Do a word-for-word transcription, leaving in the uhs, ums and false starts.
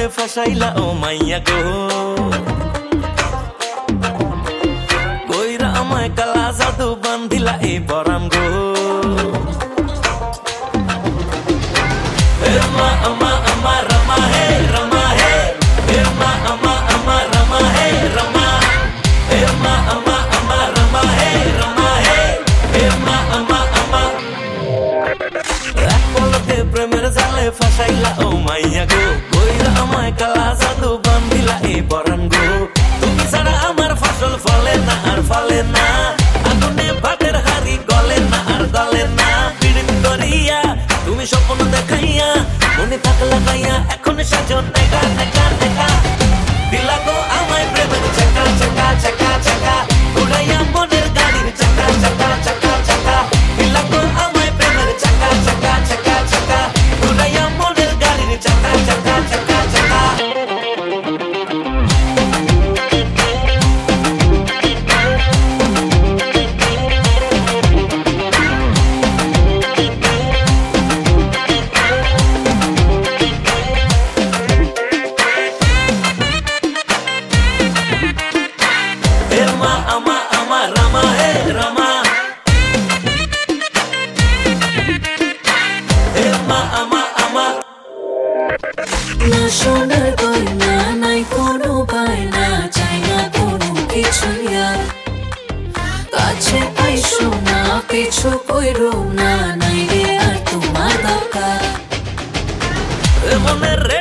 ফাসাইলা ও মাইয়া গো কইরা আমায় কালা জাদু বান্ধিলা এই পরাম গো রমা আমা আমা রমা হে রমা হে রমা আমা আমা রমা হে রমা রমা আমা আমা রমা হে রমা হে রমা আমা আমা এক পলকে প্রেমের জালে ফাসাইলা ও মাইয়া গো কইরা আমায় কালা জাদু বান্ধিলা এই পরাম গো তুমি ছাড়া আমার ফসল ফলে না আর ফলে না আগুনে ভাতের হাড়ি গলে না আর গলে না পীড়িত করিয়া তুমি স্বপ্ন দেখাইয়া মনে থাক লাগাইয়া এখন সাজন নেকা নেকা নেকা দিলা গো আমায় প্রেমের চাকা চাকা চাকা চাকা উড়াইয়া মনের গাড়ির চাকা চাকা চাকা চাকা দিলা গো আমায় প্রেমের চাকা চাকা চাকা চাকা উড়াইয়া মনের গাড়ির চাকা চাকা চাকা চাকা Rama, ama, ama, Rama, hey, Rama. Rama, ama, ama. না সোনার গয়না নাই কোনো বায়না চাই না কোনো কিছুই আর কাছে আইসো না পিছু কইরো না নাই রে আর তোমার দরকার মনের